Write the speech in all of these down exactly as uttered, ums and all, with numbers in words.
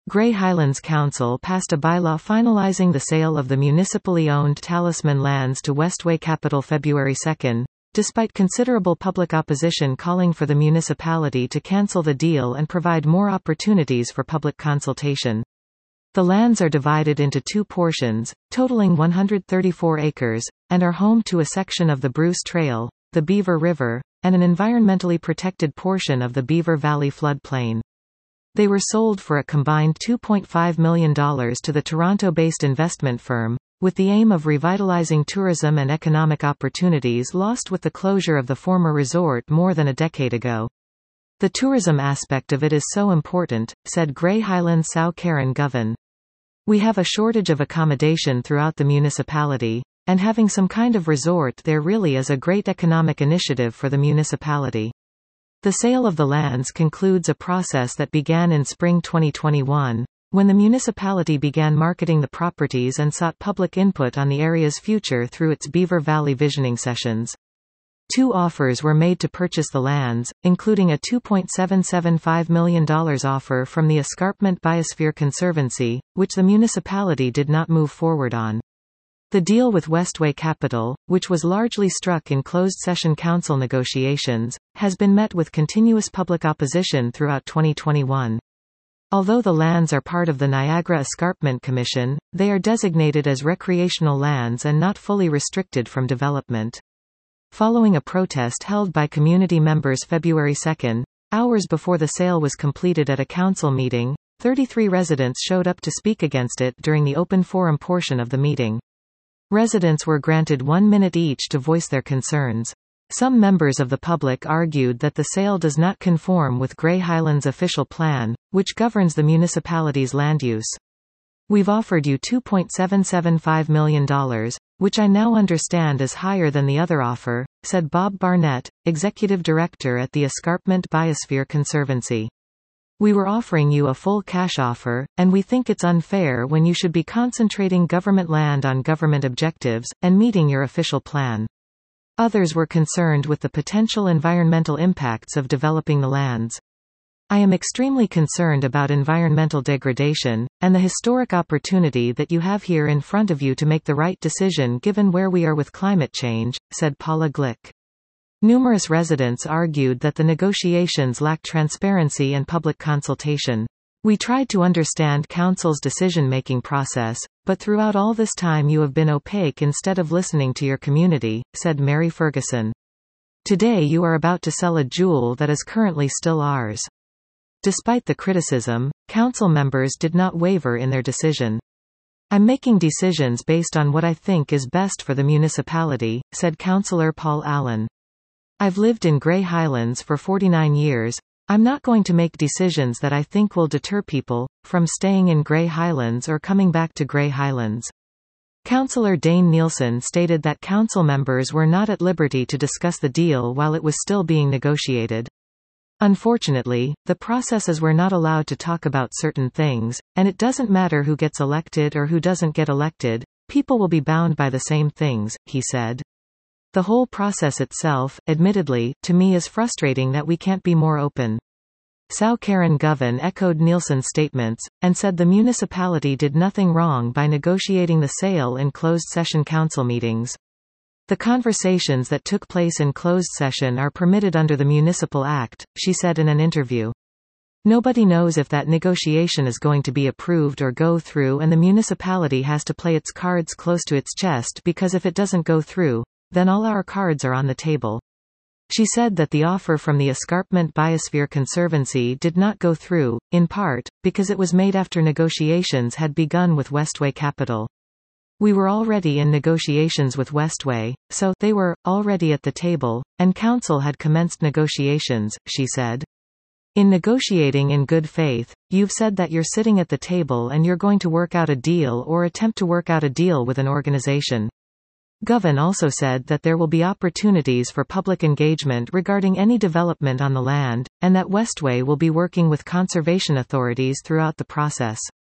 Grey Highlands Council passed a bylaw finalising the sale of the municipally owned Talisman lands to Westway Capital February second, despite considerable public opposition calling for the municipality to cancel the deal and provide more opportunities for public consultation. The lands are divided into two portions, totaling one hundred thirty-four acres, and are home to a section of the Bruce Trail, the Beaver River, and an environmentally protected portion of the Beaver Valley floodplain. They were sold for a combined two point five million dollars to the Toronto-based investment firm, with the aim of revitalizing tourism and economic opportunities lost with the closure of the former resort more than a decade ago. The tourism aspect of it is so important, said Grey Highlands São Karen Govan. We have a shortage of accommodation throughout the municipality, and having some kind of resort there really is a great economic initiative for the municipality. The sale of the lands concludes a process that began in spring twenty twenty-one, when the municipality began marketing the properties and sought public input on the area's future through its Beaver Valley visioning sessions. Two offers were made to purchase the lands, including a two point seven seven five million dollars offer from the Escarpment Biosphere Conservancy, which the municipality did not move forward on. The deal with Westway Capital, which was largely struck in closed-session council negotiations, has been met with continuous public opposition throughout twenty twenty-one. Although the lands are part of the Niagara Escarpment Commission, they are designated as recreational lands and not fully restricted from development. Following a protest held by community members February second, hours before the sale was completed at a council meeting, thirty-three residents showed up to speak against it during the open forum portion of the meeting. Residents were granted one minute each to voice their concerns. Some members of the public argued that the sale does not conform with Grey Highlands' official plan, which governs the municipality's land use. We've offered you two point seven seven five million dollars, which I now understand is higher than the other offer, said Bob Barnett, executive director at the Escarpment Biosphere Conservancy. We were offering you a full cash offer, and we think it's unfair when you should be concentrating government land on government objectives, and meeting your official plan. Others were concerned with the potential environmental impacts of developing the lands. I am extremely concerned about environmental degradation, and the historic opportunity that you have here in front of you to make the right decision given where we are with climate change, said Paula Glick. Numerous residents argued that the negotiations lacked transparency and public consultation. We tried to understand council's decision-making process, but throughout all this time you have been opaque instead of listening to your community, said Mary Ferguson. Today you are about to sell a jewel that is currently still ours. Despite the criticism, council members did not waver in their decision. I'm making decisions based on what I think is best for the municipality, said Councillor Paul Allen. I've lived in Grey Highlands for forty-nine years. I'm not going to make decisions that I think will deter people from staying in Grey Highlands or coming back to Grey Highlands. Councillor Dane Nielsen stated that council members were not at liberty to discuss the deal while it was still being negotiated. Unfortunately, the processes were not allowed to talk about certain things, and it doesn't matter who gets elected or who doesn't get elected, people will be bound by the same things, he said. The whole process itself, admittedly, to me is frustrating that we can't be more open. São Karen Govan echoed Nielsen's statements, and said the municipality did nothing wrong by negotiating the sale in closed-session council meetings. The conversations that took place in closed session are permitted under the Municipal Act, she said in an interview. Nobody knows if that negotiation is going to be approved or go through, and the municipality has to play its cards close to its chest because if it doesn't go through, then all our cards are on the table. She said that the offer from the Escarpment Biosphere Conservancy did not go through, in part, because it was made after negotiations had begun with Westway Capital. We were already in negotiations with Westway, so they were already at the table, and council had commenced negotiations, she said. In negotiating in good faith, you've said that you're sitting at the table and you're going to work out a deal or attempt to work out a deal with an organization. Govan also said that there will be opportunities for public engagement regarding any development on the land, and that Westway will be working with conservation authorities throughout the process.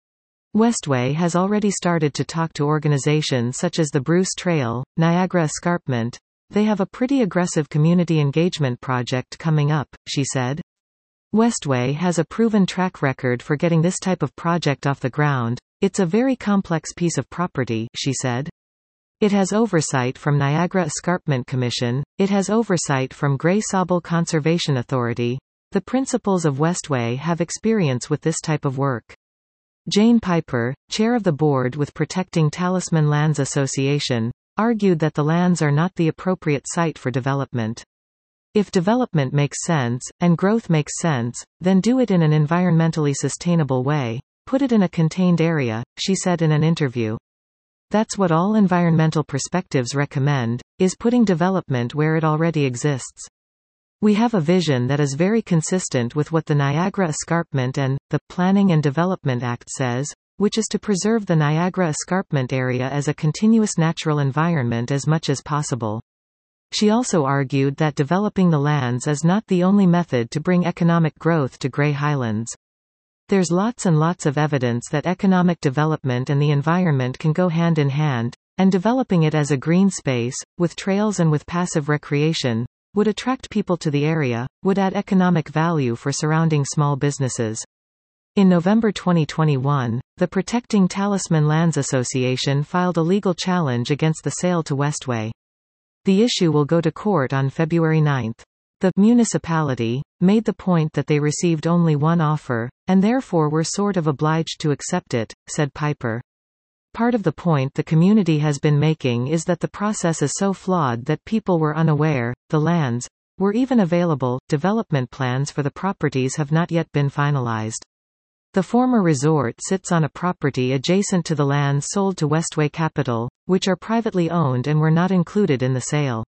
Westway has already started to talk to organizations such as the Bruce Trail, Niagara Escarpment. They have a pretty aggressive community engagement project coming up, she said. Westway has a proven track record for getting this type of project off the ground. It's a very complex piece of property, she said. It has oversight from Niagara Escarpment Commission. It has oversight from Grey Sauble Conservation Authority. The principals of Westway have experience with this type of work. Jane Piper, chair of the board with Protecting Talisman Lands Association, argued that the lands are not the appropriate site for development. If development makes sense, and growth makes sense, then do it in an environmentally sustainable way. Put it in a contained area, she said in an interview. That's what all environmental perspectives recommend, is putting development where it already exists. We have a vision that is very consistent with what the Niagara Escarpment and, the Planning and Development Act says, which is to preserve the Niagara Escarpment area as a continuous natural environment as much as possible. She also argued that developing the lands is not the only method to bring economic growth to Grey Highlands. There's lots and lots of evidence that economic development and the environment can go hand in hand, and developing it as a green space, with trails and with passive recreation, would attract people to the area, would add economic value for surrounding small businesses. In November twenty twenty-one, the Protecting Talisman Lands Association filed a legal challenge against the sale to Westway. The issue will go to court on February ninth. The municipality made the point that they received only one offer, and therefore were sort of obliged to accept it, said Piper. Part of the point the community has been making is that the process is so flawed that people were unaware the lands were even available. Development plans for the properties have not yet been finalized. The former resort sits on a property adjacent to the lands sold to Westway Capital, which are privately owned and were not included in the sale.